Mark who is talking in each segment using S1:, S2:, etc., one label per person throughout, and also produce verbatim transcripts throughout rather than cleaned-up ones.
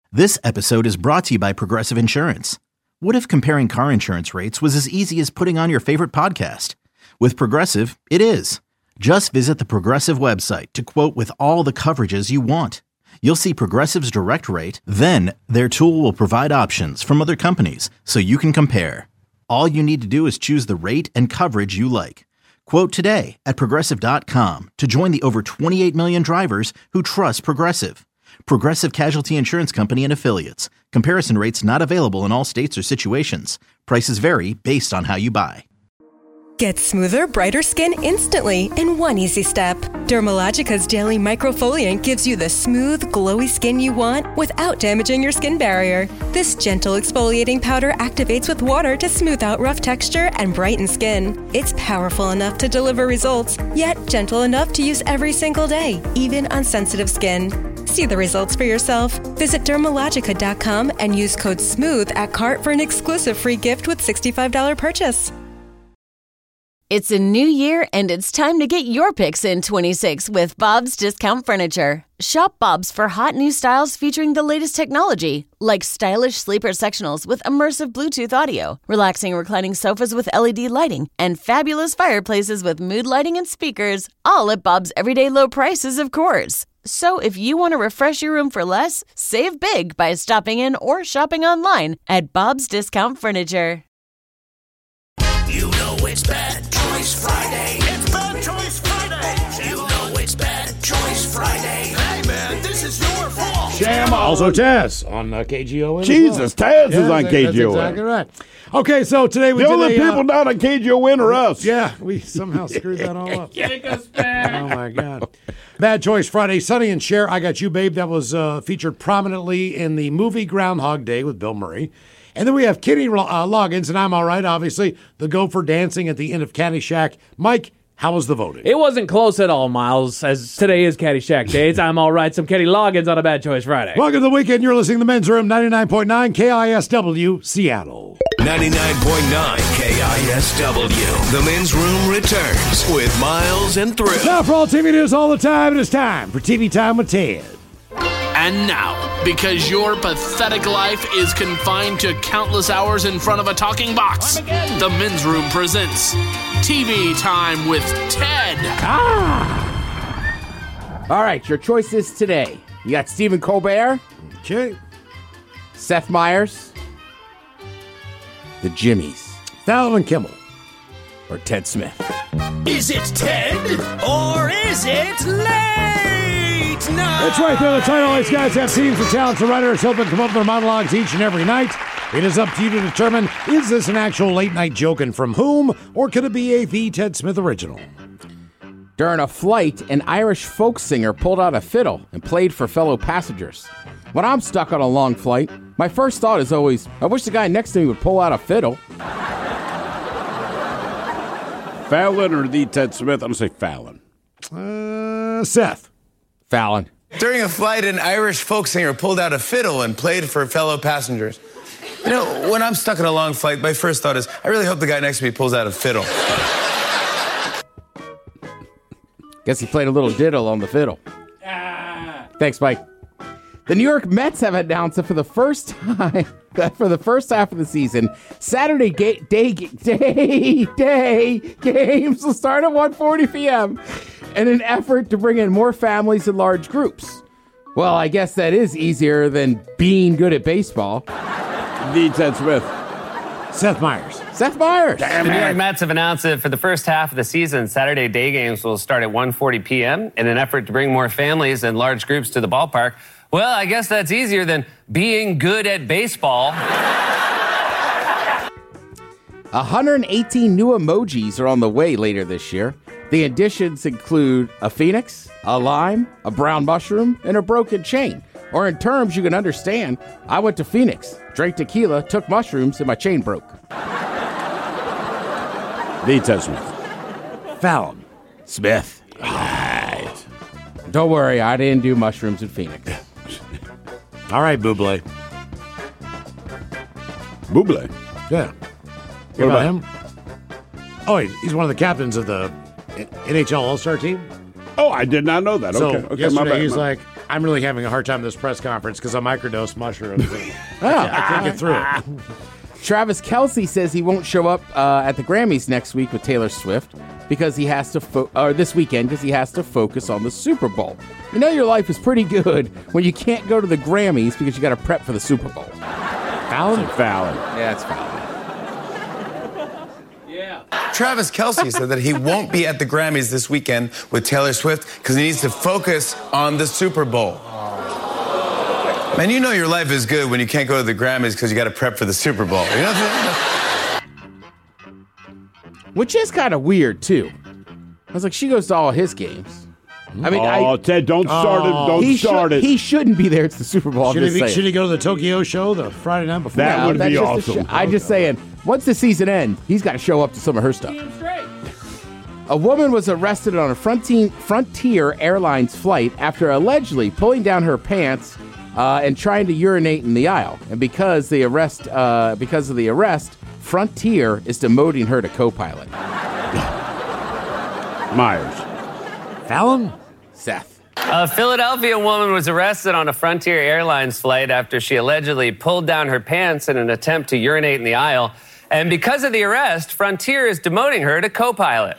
S1: This episode is brought to you by Progressive Insurance. What if comparing car insurance rates was as easy as putting on your favorite podcast? With Progressive, it is. Just visit the Progressive website to quote with all the coverages you want. You'll see Progressive's direct rate, then their tool will provide options from other companies so you can compare. All you need to do is choose the rate and coverage you like. Quote today at Progressive dot com to join the over twenty-eight million drivers who trust Progressive. Progressive Casualty Insurance Company and Affiliates. Comparison rates not available in all states or situations. Prices vary based on how you buy.
S2: Get smoother, brighter skin instantly in one easy step. Dermalogica's Daily Microfoliant gives you the smooth, glowy skin you want without damaging your skin barrier. This gentle exfoliating powder activates with water to smooth out rough texture and brighten skin. It's powerful enough to deliver results, yet gentle enough to use every single day, even on sensitive skin. See the results for yourself. Visit Dermalogica dot com and use code SMOOTH at cart for an exclusive free gift with sixty-five dollars purchase.
S3: It's a new year, and it's time to get your picks in twenty-six with Bob's Discount Furniture. Shop Bob's for hot new styles featuring the latest technology, like stylish sleeper sectionals with immersive Bluetooth audio, relaxing reclining sofas with L E D lighting, and fabulous fireplaces with mood lighting and speakers, all at Bob's everyday low prices, of course. So if you want to refresh your room for less, save big by stopping in or shopping online at Bob's Discount Furniture.
S4: You know it's Bad Choice Friday. It's Bad Choice Friday. You know it's Bad Choice Friday. Hey, man, this is your fault.
S5: Sham. Also Taz on uh, K G O N.
S6: Jesus,
S5: well.
S6: Taz
S5: yeah,
S6: is on
S5: that,
S6: K G O N.
S5: That's exactly right. Okay, so today we
S6: the
S5: did
S6: only
S5: a,
S6: people
S5: uh,
S6: not on K G O N are us.
S5: Yeah, we somehow screwed that all up.
S4: Take us back.
S5: Oh, my God. Bad Choice Friday. Sonny and Cher, I Got You, Babe. That was uh, featured prominently in the movie Groundhog Day with Bill Murray. And then we have Kenny uh, Loggins, and I'm all right, obviously, the Gopher dancing at the end of Caddyshack. Mike, how was the voting?
S7: It wasn't close at all, Miles, as today is Caddyshack Day. It's I'm all right, some Kenny Loggins on a Bad Choice Friday.
S5: Welcome to the weekend. You're listening to The Men's Room, ninety-nine point nine K I S W, Seattle.
S4: ninety-nine point nine K I S W. The Men's Room returns with Miles and Thrill.
S5: Now for all T V news all the time, it is time for T V Time with Ted.
S8: And now, because your pathetic life is confined to countless hours in front of a talking box, the Men's Room presents T V Time with Ted.
S9: Ah! All right, your choices today. You got Stephen Colbert.
S5: Okay.
S9: Seth Meyers. The Jimmies.
S5: Fallon and Kimmel.
S9: Or Ted Smith.
S4: Is it Ted or is it late night?
S5: That's right there. The title. These guys have teams of talents and writers helping come up with their monologues each and every night. It is up to you to determine, is this an actual late night joke and from whom, or could it be a The Ted Smith original?
S9: During a flight, an Irish folk singer pulled out a fiddle and played for fellow passengers. When I'm stuck on a long flight, my first thought is always, I wish the guy next to me would pull out a fiddle.
S6: Fallon or The Ted Smith? I'm going to say Fallon.
S5: Uh, Seth.
S9: Fallon.
S10: During a flight, an Irish folk singer pulled out a fiddle and played for fellow passengers. You know, when I'm stuck on a long flight, my first thought is, I really hope the guy next to me pulls out a fiddle.
S9: Guess he played a little diddle on the fiddle. Ah. Thanks, Mike. The New York Mets have announced that for the first time, that for the first half of the season, Saturday ga- day, day, day games will start at one forty p.m. in an effort to bring in more families and large groups. Well, I guess that is easier than being good at baseball.
S6: The Ted Smith.
S5: Seth Meyers.
S9: Seth Meyers.
S11: Damn the New York Mets have announced that for the first half of the season, Saturday day games will start at one forty p.m. in an effort to bring more families and large groups to the ballpark. Well, I guess that's easier than being good at baseball.
S9: one hundred eighteen new emojis are on the way later this year. The additions include a phoenix, a lime, a brown mushroom, and a broken chain. Or in terms you can understand, I went to Phoenix, drank tequila, took mushrooms, and my chain broke.
S6: The Ted Smith.
S5: Fallon.
S9: Smith. Right. Don't worry, I didn't do mushrooms in Phoenix.
S5: All right, Bublé.
S6: Bublé?
S5: Yeah.
S6: What about
S5: him? Oh, he's one of the captains of the N H L All-Star team.
S6: Oh, I did not know that.
S5: So
S6: okay. okay
S5: yesterday
S6: my bad,
S5: he's
S6: my...
S5: like, I'm really having a hard time with this press conference because I microdosed mushrooms. oh, I can't get through it.
S9: Travis Kelce says he won't show up uh, at the Grammys next week with Taylor Swift because he has to, fo- or this weekend, because he has to focus on the Super Bowl. You know your life is pretty good when you can't go to the Grammys because you got to prep for the Super Bowl.
S5: Fallon?
S6: Fallon.
S9: Yeah, it's Fallon.
S10: Travis Kelce said that he won't be at the Grammys this weekend with Taylor Swift because he needs to focus on the Super Bowl. Man, you know your life is good when you can't go to the Grammys because you got to prep for the Super Bowl. You know what I'm saying?
S9: Which is kind of weird, too. I was like, she goes to all his games. I mean,
S6: oh,
S9: I,
S6: Ted, don't start it. Don't
S9: he
S6: start
S9: should,
S6: it.
S9: He shouldn't be there. It's the Super Bowl.
S5: Should,
S9: I'm
S5: he,
S9: just
S5: be,
S9: saying.
S5: should he go to the Tokyo show the Friday night before?
S6: That
S9: No,
S6: would
S9: that's
S6: be
S9: just a
S6: awesome.
S9: sh- I'm just saying, once the season ends, he's got to show up to some of her stuff. A woman was arrested on a Frontier, Frontier Airlines flight after allegedly pulling down her pants uh, and trying to urinate in the aisle. And because the arrest, uh, because of the arrest, Frontier is demoting her to co-pilot.
S6: Myers.
S5: Fallon?
S9: Seth.
S11: A Philadelphia woman was arrested on a Frontier Airlines flight after she allegedly pulled down her pants in an attempt to urinate in the aisle. And because of the arrest, Frontier is demoting her to co-pilot.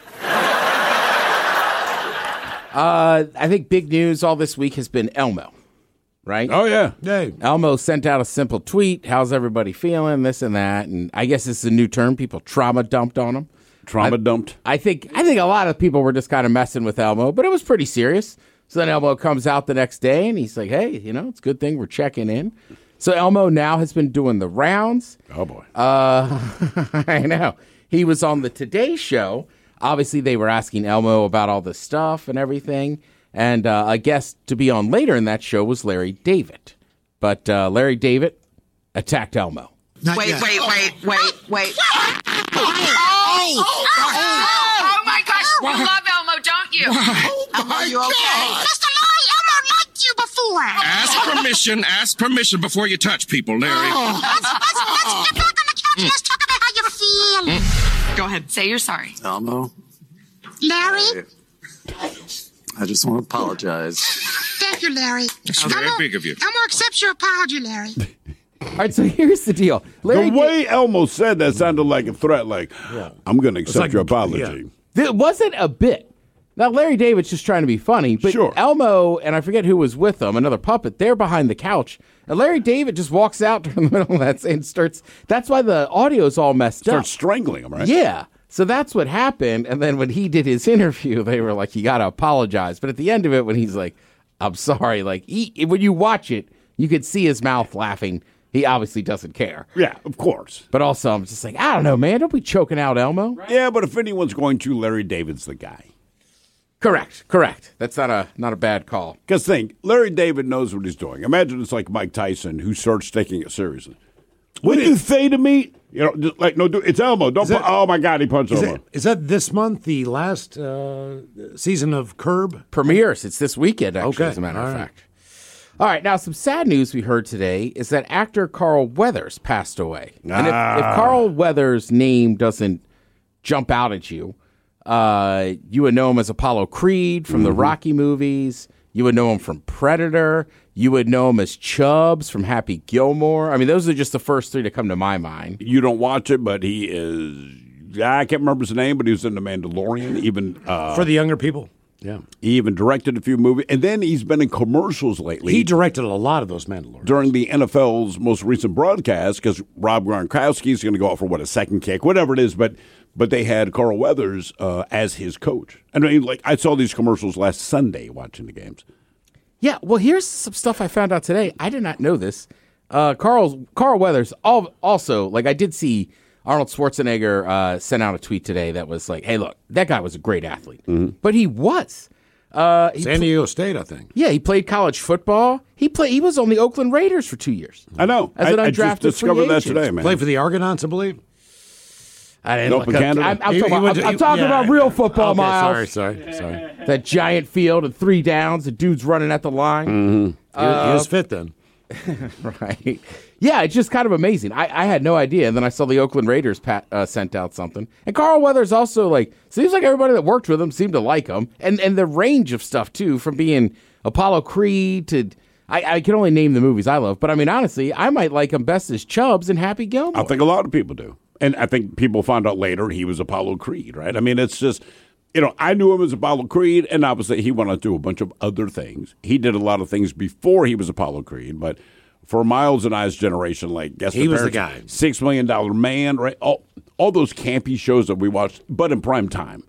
S9: Uh, I think big news all this week has been Elmo, right?
S6: Oh, yeah.
S5: Hey.
S9: Elmo sent out a simple tweet. How's everybody feeling? This and that. And I guess it's a new term. People trauma dumped on him.
S6: Trauma
S9: I,
S6: dumped.
S9: I think I think a lot of people were just kind of messing with Elmo, but it was pretty serious. So then Elmo comes out the next day and he's like, hey, you know, it's a good thing we're checking in. So Elmo now has been doing the rounds.
S6: Oh, boy.
S9: Uh, I know. He was on the Today Show. Obviously, they were asking Elmo about all this stuff and everything. And uh, a guest to be on later in that show was Larry David. But uh, Larry David attacked Elmo.
S12: Not wait, yet. wait, wait, wait, wait. Oh, oh, oh, oh my gosh, you love Elmo, don't you? Oh, Elmo, are you okay? Mister Larry, Elmo liked you before.
S13: Ask permission, ask permission before you touch people, Larry.
S12: Oh. Let's, let's, let's get back on the couch and let's talk about how you feel. Mm. Go ahead, say you're sorry.
S14: Elmo?
S12: Larry?
S14: I just want to apologize.
S12: Thank you, Larry.
S13: That's very
S12: Elmo,
S13: big of you.
S12: Elmo accepts your apology, Larry.
S9: All right, so here's the deal. Larry
S6: the way did, Elmo said that sounded like a threat, like, yeah. I'm going to accept like, your apology.
S9: Yeah. It wasn't a bit. Now, Larry David's just trying to be funny, but
S6: sure.
S9: Elmo, and I forget who was with him, another puppet, they're behind the couch. And Larry David just walks out during the middle of that and starts, that's why the audio's all messed
S6: Starts
S9: up.
S6: Starts strangling him, right?
S9: Yeah. So that's what happened. And then when he did his interview, they were like, you got to apologize. But at the end of it, when he's like, I'm sorry, like, he, when you watch it, you could see his mouth laughing. He obviously doesn't care.
S6: Yeah, of course.
S9: But also, I'm just like, I don't know, man. Don't be choking out Elmo.
S6: Right. Yeah, but if anyone's going to, Larry David's the guy.
S9: Correct, correct. That's not a not a bad call.
S6: Because think, Larry David knows what he's doing. Imagine it's like Mike Tyson who starts taking it seriously. What did you say to me? You know, just like, no, it's Elmo. Don't
S5: that,
S6: pu- oh, my God, he punched
S5: is
S6: Elmo.
S5: That, is that this month, the last uh, season of Curb?
S9: Premieres. It's this weekend, actually,
S5: okay.
S9: as a matter
S5: All
S9: of
S5: right.
S9: fact. All right, now some sad news we heard today is that actor Carl Weathers passed away. Ah. And if, if Carl Weathers' name doesn't jump out at you, uh, you would know him as Apollo Creed from mm-hmm. the Rocky movies. You would know him from Predator. You would know him as Chubbs from Happy Gilmore. I mean, those are just the first three to come to my mind.
S6: You don't watch it, but he is, I can't remember his name, but he was in The Mandalorian. Even uh,
S5: For the younger people. Yeah.
S6: He even directed a few movies. And then he's been in commercials lately.
S5: He directed a lot of those Mandalorians.
S6: During the N F L's most recent broadcast, because Rob Gronkowski is going to go out for, what, a second kick, whatever it is. But but they had Carl Weathers uh, as his coach. I mean, like, I saw these commercials last Sunday watching the games.
S9: Yeah, well, here's some stuff I found out today. I did not know this. Uh, Carl Carl Weathers, also, like, I did see Arnold Schwarzenegger uh, sent out a tweet today that was like, hey, look, that guy was a great athlete.
S6: Mm-hmm.
S9: But he was. Uh, he
S5: San Diego State, I think.
S9: Yeah, he played college football. He played. He was on the Oakland Raiders for two years.
S6: I know.
S9: As an
S6: I,
S9: undrafted
S6: I just discovered that
S9: agent.
S6: today, man.
S5: Played for the Argonauts, I believe.
S9: I didn't
S6: Nope,
S9: look
S6: Canada.
S9: I'm, I'm
S5: He-
S9: talking,
S5: he went
S9: about,
S5: to-
S9: I'm, I'm talking
S5: yeah.
S9: about real football,
S5: Okay,
S9: Miles.
S5: Sorry, sorry, sorry.
S9: That giant field and three downs, the dude's running at the line.
S6: Mm-hmm.
S5: He, he was fit then.
S9: Right. Yeah, it's just kind of amazing. I, I had no idea. And then I saw the Oakland Raiders pat, uh, sent out something. And Carl Weathers also, like, seems like everybody that worked with him seemed to like him. And and the range of stuff, too, from being Apollo Creed to... I, I can only name the movies I love. But, I mean, honestly, I might like him best as Chubbs and Happy Gilmore.
S6: I think a lot of people do. And I think people found out later he was Apollo Creed, right? I mean, it's just... You know, I knew him as Apollo Creed, and obviously he went on to do a bunch of other things. He did a lot of things before he was Apollo Creed, but for Miles and I's generation, like Guess
S5: he
S6: the
S5: was the
S6: Parents,
S5: guy.
S6: Six Million Dollar Man, right? All, all those campy shows that we watched, but in prime time,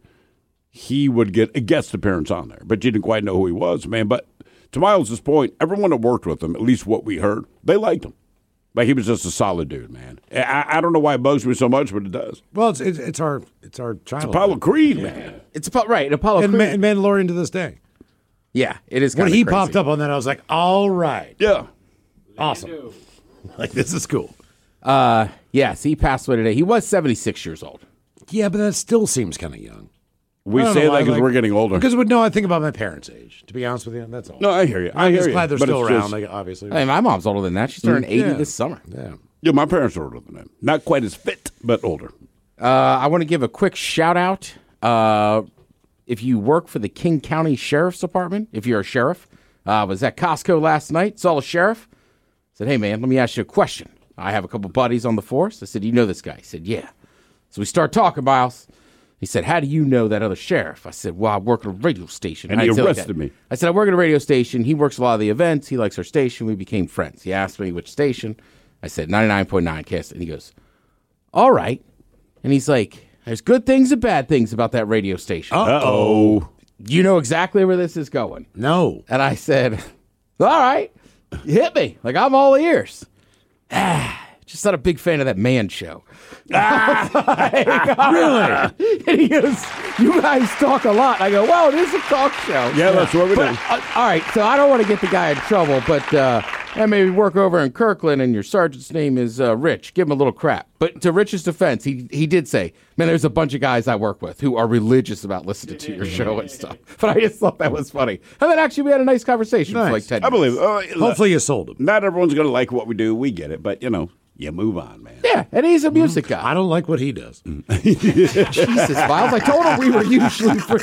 S6: he would get a guest appearance on there. But you didn't quite know who he was, man. But to Miles' point, everyone that worked with him, at least what we heard, they liked him. Like he was just a solid dude, man. I, I don't know why it bugs me so much, but it does.
S5: Well, it's it's, it's our it's our child.
S6: It's Apollo Creed, man.
S9: It's about right, Apollo
S5: and,
S9: Creed.
S5: Ma- and Mandalorian to this day.
S9: Yeah, it is.
S5: When
S9: kinda
S5: he
S9: crazy.
S5: popped up on that, I was like, all right,
S6: yeah,
S5: awesome. Like this is cool.
S9: Uh, yes, he passed away today. He was seventy-six years old.
S5: Yeah, but that still seems kind of young.
S6: We
S5: I don't
S6: say
S5: know
S6: that
S5: why,
S6: because
S5: like-
S6: we're getting older.
S5: Because no, I think about my parents' age. To be honest with you, that's all.
S6: No, I hear you. I
S5: I'm
S6: hear
S5: just
S6: you.
S5: glad they're
S6: But
S5: still
S6: it's
S5: around.
S6: just-
S5: Like, obviously,
S9: Hey, my mom's older than that. She's turning eighty
S5: Yeah.
S9: this summer.
S5: yeah.
S6: Yeah, my parents are older than that. Not quite as fit, but older.
S9: Uh, I want to give a quick shout out. Uh, if you work for the King County Sheriff's Department, if you're a sheriff, uh, I was at Costco last night, saw a sheriff. Said, hey, man, let me ask you a question. I have a couple buddies on the force. I said, you know this guy? He said, yeah. So we start talking, Miles. He said, how do you know that other sheriff? I said, well, I work at a radio station.
S6: And
S9: I
S6: he
S9: tell you
S6: arrested
S9: that.
S6: me.
S9: I said, I work at a radio station. He works a lot of the events. He likes our station. We became friends. He asked me which station. I said, ninety-nine point nine K S. And he goes, all right. And he's like, there's good things and bad things about that radio station.
S6: Uh-oh.
S9: You know exactly where this is going.
S5: No.
S9: And I said, all right, you hit me. Like, I'm all ears. Just not a big fan of that man show. Really? And he goes, you guys talk a lot. I go, well, it is a talk show.
S6: Yeah, that's what we
S9: But,
S6: do.
S9: uh, all right, so I don't want to get the guy in trouble, but uh, I maybe work over in Kirkland and your sergeant's name is uh, Rich. Give him a little crap. But to Rich's defense, he he did say, man, there's a bunch of guys I work with who are religious about listening to your show and stuff. But I just thought that was funny. And then actually we had a nice conversation for like ten
S6: I
S9: minutes.
S6: believe. Uh,
S5: Hopefully you sold him.
S6: Not everyone's going to like what we do. We get it. But, you know, you move on, man.
S9: Yeah, and he's a music guy.
S5: I don't like what he does.
S9: Jesus, Miles. I told him we were usually for.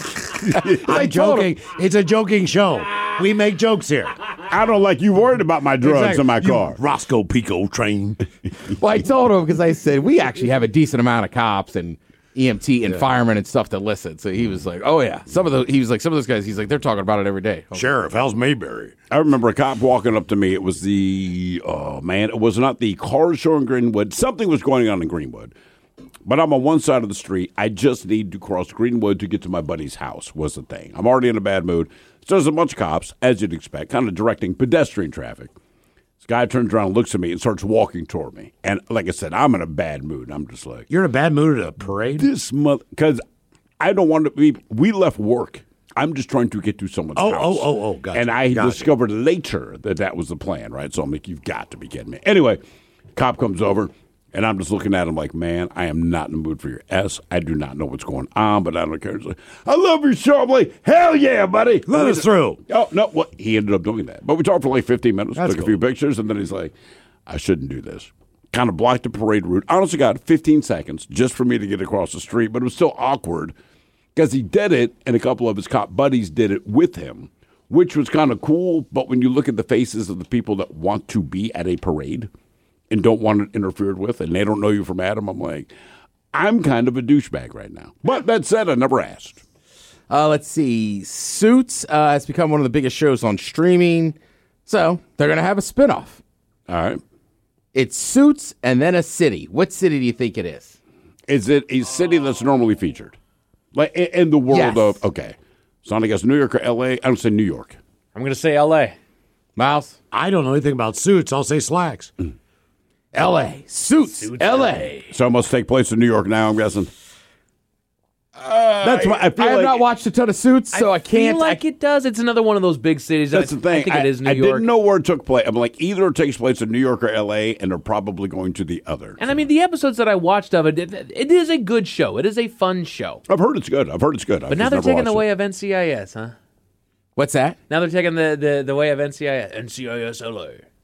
S9: I
S5: I'm
S9: told him-
S5: joking. It's a joking show. We make jokes here.
S6: I don't like you worried about my drugs
S5: Exactly.
S6: in my
S5: You
S6: car.
S5: Roscoe Pico train.
S9: Well, I told him because I said we actually have a decent amount of cops and E M T and firemen and stuff that listen. So he was like, "Oh yeah." Some of the he was like, some of those guys. He's like, they're talking about it every day.
S5: Sheriff, how's Mayberry?
S6: I remember a cop walking up to me. It was the, oh, man, it was not the car show in Greenwood. Something was going on in Greenwood. But I'm on one side of the street. I just need to cross Greenwood to get to my buddy's house was the thing. I'm already in a bad mood. So there's a bunch of cops, as you'd expect, kind of directing pedestrian traffic. This guy turns around and looks at me and starts walking toward me. And like I said, I'm in a bad mood. I'm just like,
S5: You're in a bad mood at a parade?
S6: this month, because I don't want to be, we left work. I'm just trying to get to someone's
S5: Oh,
S6: house.
S5: oh, oh, oh, gotcha.
S6: And I
S5: Gotcha.
S6: discovered later that that was the plan, right? So I'm like, you've got to be kidding me. Anyway, cop comes over, and I'm just looking at him like, man, I am not in the mood for your S. I do not know what's going on, but I don't care. He's like, I love your show. I'm like, hell yeah, buddy.
S5: Let us through.
S6: Oh, no, what? He ended up doing that. But we talked for like fifteen minutes,
S5: That's
S6: took a
S5: cool.
S6: few pictures, and then he's like, I shouldn't do this. Kind of blocked the parade route. Honestly, got fifteen seconds just for me to get across the street, but it was still awkward because he did it, and a couple of his cop buddies did it with him, which was kind of cool. But when you look at the faces of the people that want to be at a parade and don't want it interfered with, and they don't know you from Adam, I'm like, I'm kind of a douchebag right now. But that said, I never asked.
S9: Uh, let's see. Suits uh, has become one of the biggest shows on streaming. So they're going to have a spinoff.
S6: All right.
S9: It's Suits and then a city. What city do you think it is?
S6: Is it a city that's normally featured? Like in, in the world
S9: Yes.
S6: of, okay. So I guess New York or L A? I don't say New York.
S7: I'm going to say L A.
S9: Miles?
S5: I don't know anything about suits. I'll say slacks.
S9: L A. Suits. L A.
S6: So it must take place in New York now, I'm guessing. That's why I feel
S9: I have
S6: like
S9: not watched a ton of Suits, so I, can't.
S7: feel like
S9: I,
S7: it does. It's another one of those big cities.
S6: that's
S7: I,
S6: the thing.
S7: I think it is New
S6: I
S7: York.
S6: didn't know where it took place. I'm like, either it takes place in New York or L A, and they're probably going to the other.
S7: And I mean, the episodes that I watched of it, it, it is a good show. It is a fun show.
S6: I've heard it's good. I've heard it's good.
S7: But now they're taking the way of N C I S, huh?
S9: What's that?
S7: Now they're taking the, the, the way of N C I S. N C I S L A.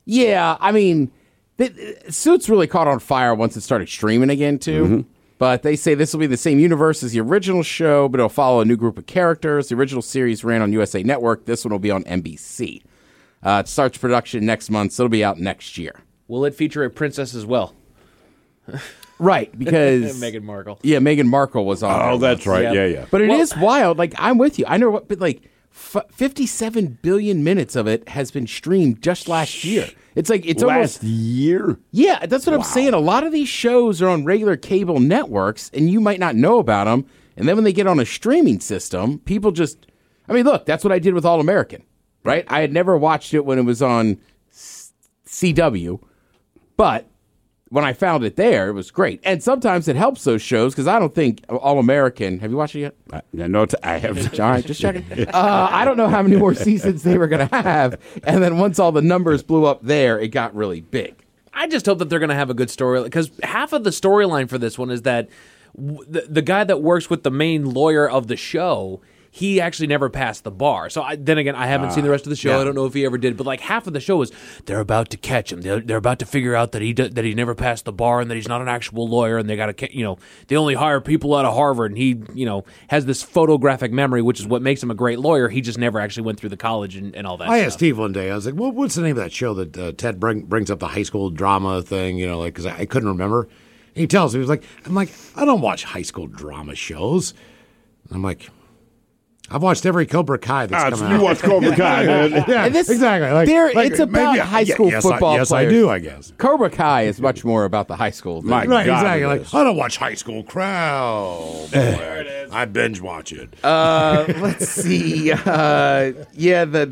S9: Yeah, I mean, the, Suits really caught on fire once it started streaming again, too.
S6: Mm-hmm.
S9: But they say this will be the same universe as the original show, but it'll follow a new group of characters. The original series ran on U S A Network. This one will be on N B C. Uh, it starts production next month, so it'll be out next year.
S7: Will it feature a princess as well?
S9: Right, because
S7: Meghan Markle.
S9: Yeah, Meghan Markle was on.
S6: Oh, that's right.
S7: Yep.
S6: Yeah, yeah.
S9: But it
S7: Well-
S9: is wild. Like, I'm with you. I know what, but like, f- fifty-seven billion minutes of it has been streamed just last year. It's like it's
S6: Last
S9: almost
S6: year?
S9: yeah. That's what I'm saying. A lot of these shows are on regular cable networks, and you might not know about them. And then when they get on a streaming system, people just. I mean, look, that's what I did with All American, right? I had never watched it when it was on C W, but when I found it there, it was great. And sometimes it helps those shows because I don't think All American. Have you watched it yet?
S6: Uh, no, t- I have.
S9: All right, just checking. Uh, I don't know how many more seasons they were going to have. And then once all the numbers blew up there, it got really big.
S7: I just hope that they're going to have a good story, because half of the storyline for this one is that w- the, the guy that works with the main lawyer of the show, he actually never passed the bar. So I, then again, I haven't uh, seen the rest of the show.
S6: yeah.
S7: I don't know if he ever did. But like half of the show is they're about to catch him. They're, they're about to figure out that he do, that he never passed the bar and that he's not an actual lawyer. And they got to, you know, they only hire people out of Harvard. And he, you know, has this photographic memory, which is what makes him a great lawyer. He just never actually went through the college and, and all that.
S5: I
S7: stuff.
S5: asked Steve one day. I was like, "Well, what's the name of that show that uh, Ted bring, brings up the high school drama thing?" You know, like because I, I couldn't remember. And he tells me, he was like, "I'm like, I don't watch high school drama shows." I'm like. I've watched every Cobra Kai that's
S6: Ah,
S5: come
S6: so
S5: out.
S6: you watch Cobra Kai, man.
S5: Yeah,
S9: this-
S5: exactly. Like,
S9: there-
S5: like,
S9: it's about
S5: maybe-
S9: high
S5: yeah,
S9: school
S5: yes,
S9: football
S5: I, yes,
S9: players.
S5: I do, I guess.
S9: Cobra Kai is much more about the high school. Than
S6: My
S5: Right,
S6: God,
S5: exactly.
S6: it
S5: Like,
S6: is.
S5: I don't watch high school crowd. There it is. I binge watch it.
S9: Uh, let's see. Uh, yeah, the,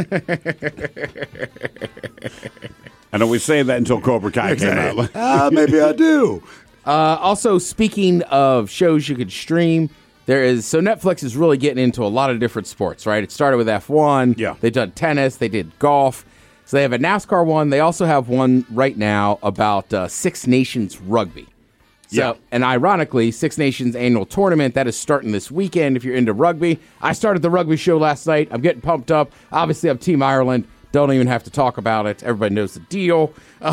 S9: the
S6: I know we say that until Cobra Kai came out.
S5: uh, maybe I do.
S9: Uh, also, speaking of shows you could stream, there is so Netflix is really getting into a lot of different sports, right? It started with F one.
S6: Yeah.
S9: They've done tennis. They did golf. So they have a NASCAR one. They also have one right now about uh, Six Nations rugby. So,
S6: Yeah.
S9: and ironically, Six Nations annual tournament, that is starting this weekend if you're into rugby. I started the rugby show last night. I'm getting pumped up. Obviously, I'm Team Ireland. Don't even have to talk about it. Everybody knows the deal.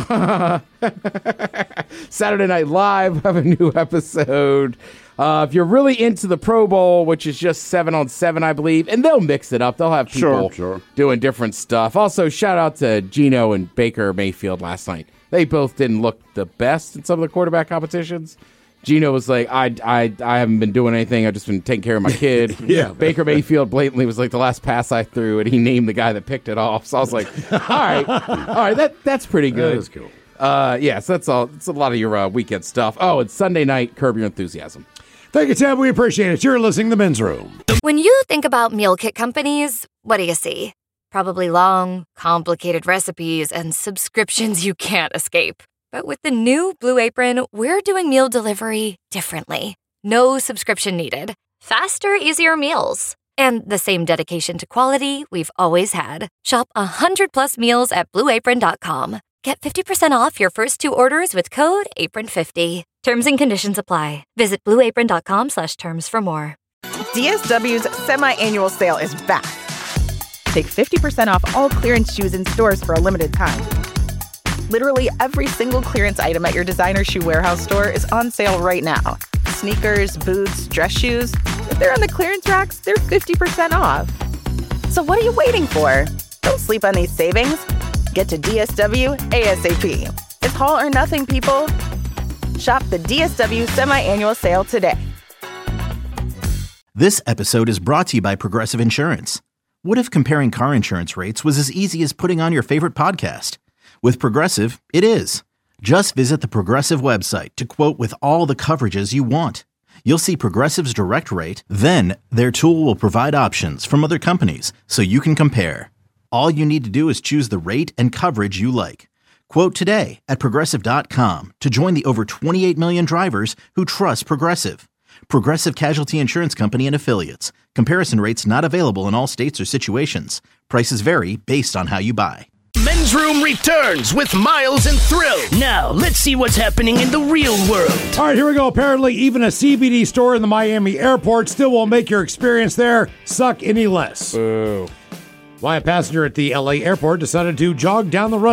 S9: Saturday Night Live have a new episode. Uh, if you're really into the Pro Bowl, which is just seven on seven, I believe, and they'll mix it up. They'll have people
S6: Sure, sure.
S9: doing different stuff. Also, shout out to Geno and Baker Mayfield last night. They both didn't look the best in some of the quarterback competitions. Geno was like, I, I, I haven't been doing anything. I've just been taking care of my kid.
S5: Yeah.
S9: Baker Mayfield blatantly was like the last pass I threw, and he named the guy that picked it off. So I was like, all right, all right, that that's pretty good.
S5: That is cool.
S9: Uh, yeah, so that's all. It's a lot of your uh, weekend stuff. Oh, it's Sunday night. Curb Your Enthusiasm.
S5: Thank you, Ted. We appreciate it. You're listening to The Men's Room.
S15: When you think about meal kit companies, what do you see? Probably long, complicated recipes and subscriptions you can't escape. But with the new Blue Apron, we're doing meal delivery differently. No subscription needed. Faster, easier meals. And the same dedication to quality we've always had. Shop one hundred plus meals at blue apron dot com. Get fifty percent off your first two orders with code apron fifty. Terms and conditions apply. Visit blue apron dot com slash terms for more.
S16: D S W's semi-annual sale is back. Take fifty percent off all clearance shoes in stores for a limited time. Literally every single clearance item at your designer shoe warehouse store is on sale right now. Sneakers, boots, dress shoes. If they're on the clearance racks, they're fifty percent off. So what are you waiting for? Don't sleep on these savings. Get to D S W ASAP. It's all or nothing, people. Shop the D S W semi-annual sale today.
S1: This episode is brought to you by Progressive Insurance. What if comparing car insurance rates was as easy as putting on your favorite podcast? With Progressive, it is. Just visit the Progressive website to quote with all the coverages you want. You'll see Progressive's direct rate, then their tool will provide options from other companies so you can compare. All you need to do is choose the rate and coverage you like. Quote today at progressive dot com to join the over twenty-eight million drivers who trust Progressive. Progressive Casualty Insurance Company and Affiliates. Comparison rates not available in all states or situations. Prices vary based on how you buy.
S4: Men's Room returns with Miles and Thrill. Now, let's see what's happening in the real world.
S5: All right, here we go. Apparently, even a C B D store in the Miami airport still won't make your experience there suck any less.
S9: Boo.
S5: Why a passenger at the L A airport decided to jog down the runway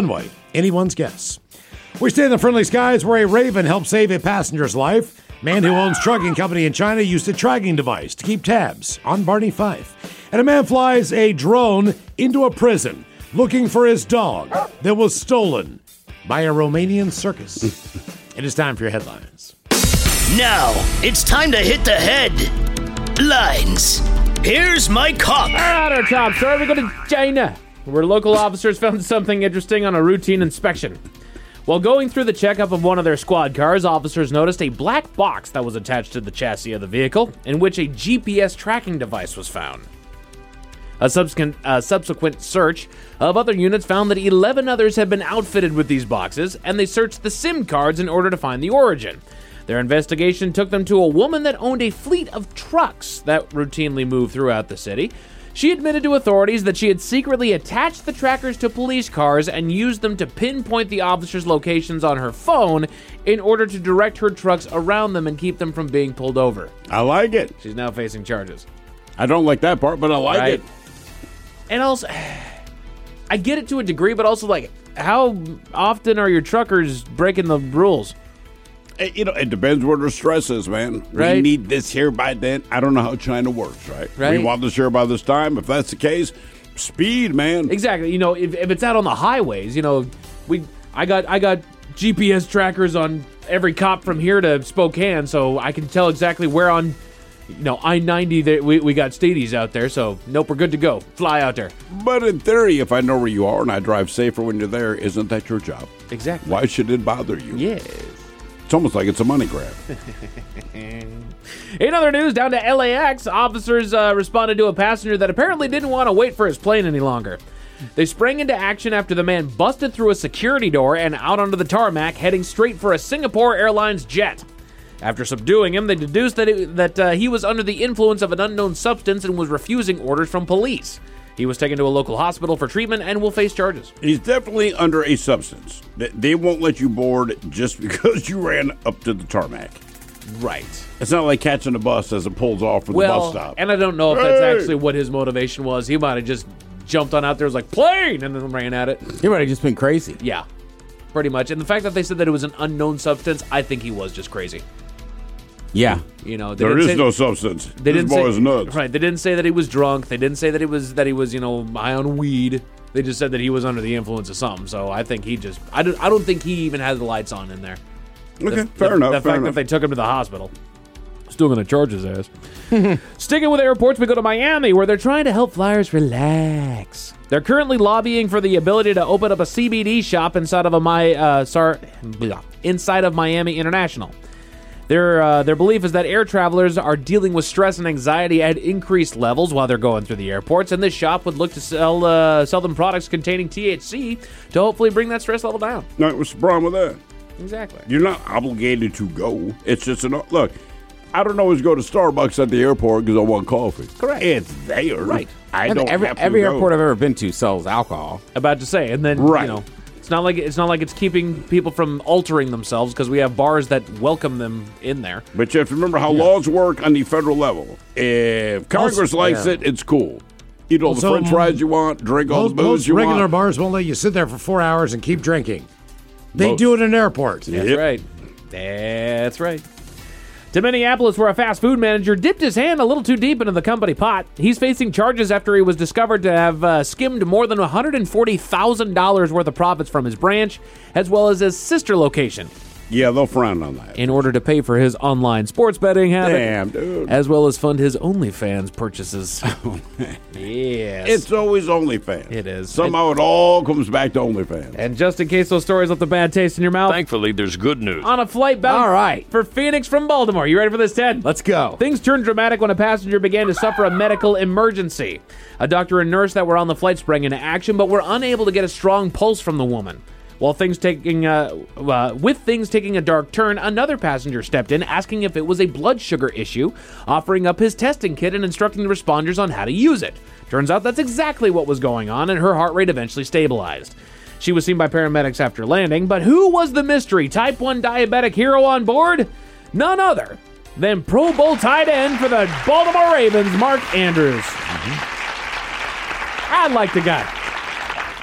S5: anyone's guess. We stay in the friendly skies where a raven helped save a passenger's life. Man who owns trucking company in China used a tracking device to keep tabs on Barney Fife. And a man flies a drone into a prison looking for his dog that was stolen by a Romanian circus. It is time for your headlines.
S4: Now, it's time to hit the headlines. Here's my cop.
S7: All right, our top story. We go to China, where local officers found something interesting on a routine inspection. While going through the checkup of one of their squad cars, officers noticed a black box that was attached to the chassis of the vehicle, in which a G P S tracking device was found. A subsequent, uh, subsequent search of other units found that eleven others had been outfitted with these boxes, and they searched the SIM cards in order to find the origin. Their investigation took them to a woman that owned a fleet of trucks that routinely moved throughout the city. She admitted to authorities that she had secretly attached the trackers to police cars and used them to pinpoint the officers' locations on her phone in order to direct her trucks around them and keep them from being pulled over.
S6: I like it.
S7: She's now facing charges.
S6: I don't like that part, but I like
S7: Right.
S6: it.
S7: And also, I get it to a degree, but also, like, how often are your truckers breaking the rules?
S6: It, you know, it depends where the stress is, man.
S7: Right.
S6: We need this here by then. I don't know how China works, right?
S7: Right.
S6: We want this here by this time. If that's the case, speed, man.
S7: Exactly. You know, if, if it's out on the highways, you know, we I got I got G P S trackers on every cop from here to Spokane, so I can tell exactly where on, you know, I ninety that we, we got Stadies out there, so nope, we're good to go. Fly out there.
S6: But in theory, if I know where you are and I drive safer when you're there, isn't that your job?
S7: Exactly.
S6: Why should it bother you?
S7: Yes.
S6: It's almost like it's a money grab.
S7: In other news, down to L A X, officers uh, responded to a passenger that apparently didn't want to wait for his plane any longer. They sprang into action after the man busted through a security door and out onto the tarmac, heading straight for a Singapore Airlines jet. After subduing him, they deduced that, it, that uh, he was under the influence of an unknown substance and was refusing orders from police. He was taken to a local hospital for treatment and will face charges.
S6: He's definitely under a substance. They- They won't let you board just because you ran up to the tarmac.
S7: Right.
S6: It's not like catching a bus as it pulls off from
S7: Well,
S6: the bus stop.
S7: and I don't know if that's
S6: Hey!
S7: actually what his motivation was. He might have just jumped on out there, was like, plane, and then ran at it.
S9: He might have just been crazy.
S7: Yeah, pretty much. And the fact that they said that it was an unknown substance, I think he was just crazy.
S9: Yeah.
S7: You know, they
S6: There
S7: didn't
S6: is
S7: say-
S6: no substance.
S7: They
S6: This
S7: didn't
S6: boy
S7: say,
S6: is nuts.
S7: Right. They didn't say that he was drunk. They didn't say that he was that he was you know high on weed. They just said that he was under the influence of something. So I think he just I don't I don't think he even had the lights on in there.
S6: Okay,
S7: The-
S6: fair
S7: the,
S6: enough.
S7: The
S6: fair
S7: fact
S6: enough.
S7: that they took him to the hospital, still going to charge his ass. Sticking with airports, we go to Miami, where they're trying to help flyers relax. They're currently lobbying for the ability to open up a C B D shop inside of a my uh, sorry, blah, inside of Miami International. Their uh, their belief is that air travelers are dealing with stress and anxiety at increased levels while they're going through the airports, and this shop would look to sell uh, sell them products containing T H C to hopefully bring that stress level down.
S6: No, what's the problem with that?
S7: Exactly.
S6: You're not obligated to go. It's just an look. I don't always go to Starbucks at the airport because I want coffee.
S7: Correct.
S6: It's there.
S7: Right.
S6: I
S9: And
S6: don't
S9: every
S6: have to
S9: every
S6: go.
S9: airport I've ever been to sells alcohol.
S7: About to say, and then
S6: Right.
S7: you know, it's not like it's not like it's keeping people from altering themselves because we have bars that welcome them in there.
S6: But you have to remember how laws work on the federal level. If Congress
S5: Also-
S6: likes
S5: yeah.
S6: it, it's cool. Eat all
S5: Also,
S6: the French fries you want, drink all
S5: Most,
S6: the booze
S5: most
S6: you
S5: regular
S6: want.
S5: bars won't let you sit there for four hours and keep drinking. They
S6: Most.
S5: do it in airports.
S6: Yeah.
S7: That's
S6: Yep.
S7: right. That's right. To Minneapolis, where a fast food manager dipped his hand a little too deep into the company pot. He's facing charges after he was discovered to have uh, skimmed more than one hundred forty thousand dollars worth of profits from his branch, as well as his sister location,
S6: Yeah, they'll frown on that.
S7: in order to pay for his online sports betting habit,
S6: Damn, dude.
S7: as well as fund his OnlyFans purchases. Yes.
S6: It's always OnlyFans.
S7: It is.
S6: Somehow it all comes back to OnlyFans.
S7: And just in case those stories left a bad taste in your mouth,
S13: Thankfully, there's good news.
S7: on a flight bound
S9: All right.
S7: for Phoenix from Baltimore. You ready for this, Ted?
S9: Let's go.
S7: Things turned dramatic when a passenger began to suffer a medical emergency. A doctor and nurse that were on the flight sprang into action, but were unable to get a strong pulse from the woman. While things taking, uh, uh, with things taking a dark turn, another passenger stepped in, asking if it was a blood sugar issue, offering up his testing kit and instructing the responders on how to use it. Turns out that's exactly what was going on, and her heart rate eventually stabilized. She was seen by paramedics after landing, but who was the mystery type one diabetic hero on board? None other than Pro Bowl tight end for the Baltimore Ravens, Mark Andrews. I like the guy.
S9: I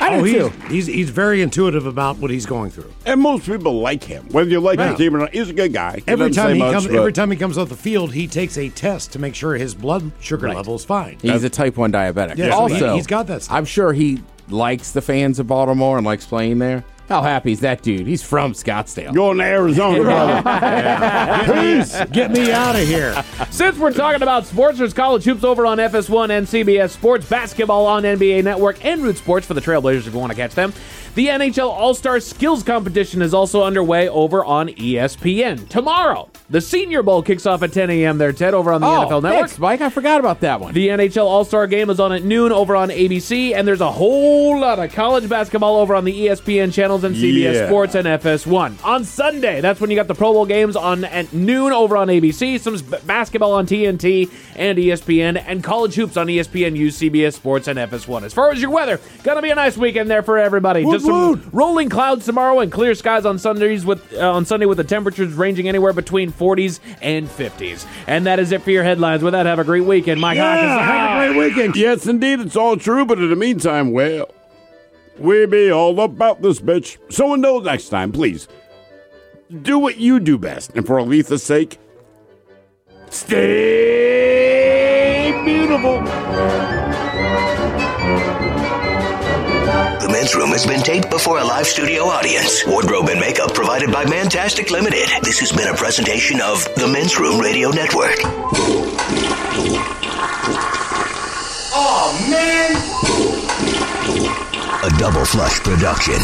S5: oh,
S9: do
S5: he's,
S9: too.
S5: He's, he's very intuitive about what he's going through.
S6: And most people like him. Whether you like
S5: Right.
S6: his team or not, he's a good guy. He
S5: Every
S6: doesn't
S5: time
S6: say
S5: he
S6: much,
S5: comes,
S6: but-
S5: every time he comes off the field, he takes a test to make sure his blood sugar
S9: Right.
S5: level is fine.
S9: He's a type one diabetic.
S5: Yeah, so
S9: also,
S5: he, he's got that stuff.
S9: I'm sure he likes the fans of Baltimore and likes playing there. How happy is that dude? He's from Scottsdale.
S6: Going to Arizona, brother.
S5: Peace. Get me out of here.
S7: Since we're talking about sports, there's college hoops over on F S one and C B S Sports, basketball on N B A Network, and Root Sports for the Trailblazers if you want to catch them. The N H L All-Star Skills Competition is also underway over on E S P N. Tomorrow, the Senior Bowl kicks off at ten a.m. there, Ted, over on the
S9: oh,
S7: N F L Network.
S9: Thanks, Mike. I forgot about that one.
S7: The N H L All-Star Game is on at noon over on A B C, and there's a whole lot of college basketball over on the E S P N channels and C B S
S6: Yeah.
S7: Sports and F S one. On Sunday, that's when you got the Pro Bowl games on at noon over on A B C, some b- basketball on T N T and E S P N, and college hoops on E S P N U, C B S Sports, and F S one. As far as your weather, gonna be a nice weekend there for everybody.
S5: Woot,
S7: Just some
S5: woot.
S7: rolling clouds tomorrow and clear skies on Sundays with uh, on Sunday with the temperatures ranging anywhere between forties and fifties. And that is it for your headlines. With that, have a great weekend. Mike
S5: Yeah,
S7: Hawkins.
S5: have a great weekend.
S6: Yes, indeed, it's all true, but in the meantime, well, we be all about this bitch. So until next time, please, do what you do best. And for Aletha's sake, stay beautiful.
S4: The Men's Room has been taped before a live studio audience. Wardrobe and makeup provided by Mantastic Limited. This has been a presentation of the Men's Room Radio Network.
S12: Oh, man!
S4: A Double Flush production.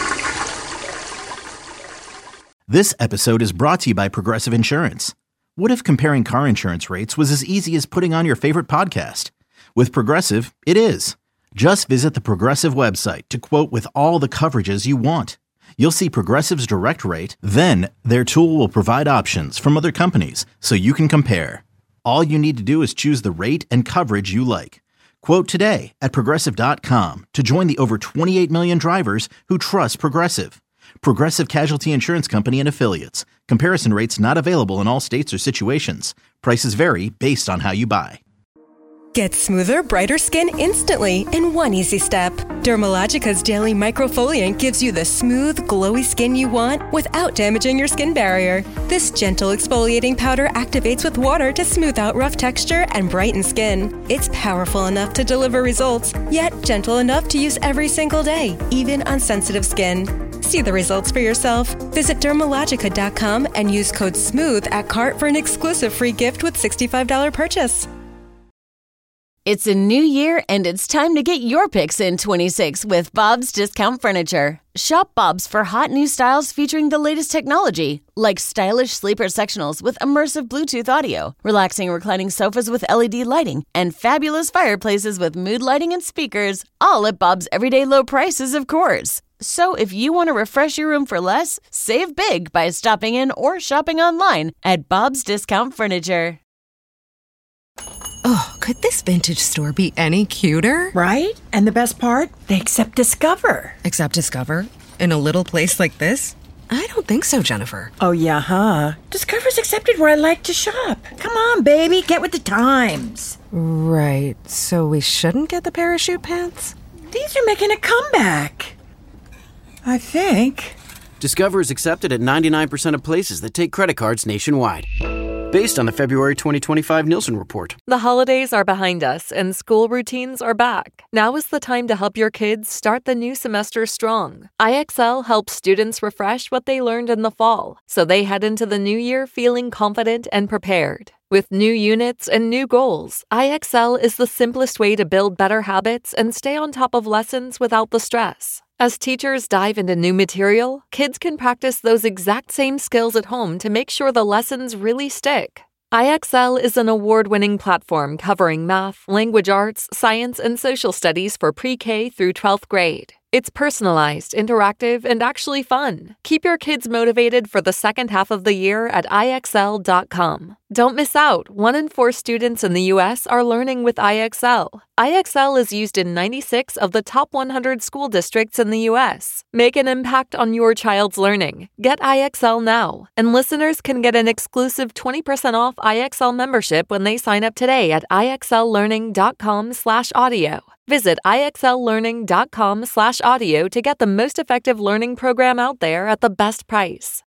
S1: This episode is brought to you by Progressive Insurance. What if comparing car insurance rates was as easy as putting on your favorite podcast? With Progressive, it is. Just visit the Progressive website to quote with all the coverages you want. You'll see Progressive's direct rate, then their tool will provide options from other companies so you can compare. All you need to do is choose the rate and coverage you like. Quote today at Progressive dot com to join the over twenty-eight million drivers who trust Progressive. Progressive Casualty Insurance Company and Affiliates. Comparison rates not available in all states or situations. Prices vary based on how you buy.
S2: Get smoother, brighter skin instantly in one easy step. Dermalogica's Daily Microfoliant gives you the smooth, glowy skin you want without damaging your skin barrier. This gentle exfoliating powder activates with water to smooth out rough texture and brighten skin. It's powerful enough to deliver results, yet gentle enough to use every single day, even on sensitive skin. See the results for yourself. Visit Dermalogica dot com and use code SMOOTH at cart for an exclusive free gift with sixty-five dollars purchase.
S3: It's a new year, and it's time to get your picks in twenty-six with Bob's Discount Furniture. Shop Bob's for hot new styles featuring the latest technology, like stylish sleeper sectionals with immersive Bluetooth audio, relaxing reclining sofas with L E D lighting, and fabulous fireplaces with mood lighting and speakers, all at Bob's everyday low prices, of course. So if you want to refresh your room for less, save big by stopping in or shopping online at Bob's Discount Furniture.
S17: Oh, could this vintage store be any cuter?
S18: Right? And the best part? They accept Discover.
S17: Accept Discover? In a little place like this? I don't think so, Jennifer.
S18: Oh, yeah, huh? Discover's accepted where I like to shop. Come on, baby, get with the times.
S17: Right, so we shouldn't get the parachute pants?
S18: These are making a comeback. I think.
S19: Discover is accepted at ninety-nine percent of places that take credit cards nationwide. Based on the February twenty twenty-five Nielsen report.
S20: The holidays are behind us and school routines are back. Now is the time to help your kids start the new semester strong. I X L helps students refresh what they learned in the fall, so they head into the new year feeling confident and prepared. With new units and new goals, I X L is the simplest way to build better habits and stay on top of lessons without the stress. As teachers dive into new material, kids can practice those exact same skills at home to make sure the lessons really stick. I X L is an award-winning platform covering math, language arts, science, and social studies for pre-K through twelfth grade. It's personalized, interactive, and actually fun. Keep your kids motivated for the second half of the year at I X L dot com. Don't miss out. One in four students in the U S are learning with I X L. I X L is used in ninety-six of the top one hundred school districts in the U S. Make an impact on your child's learning. Get I X L now. And listeners can get an exclusive twenty percent off I X L membership when they sign up today at ixllearning.com slash audio. Visit ixllearning.com slash audio to get the most effective learning program out there at the best price.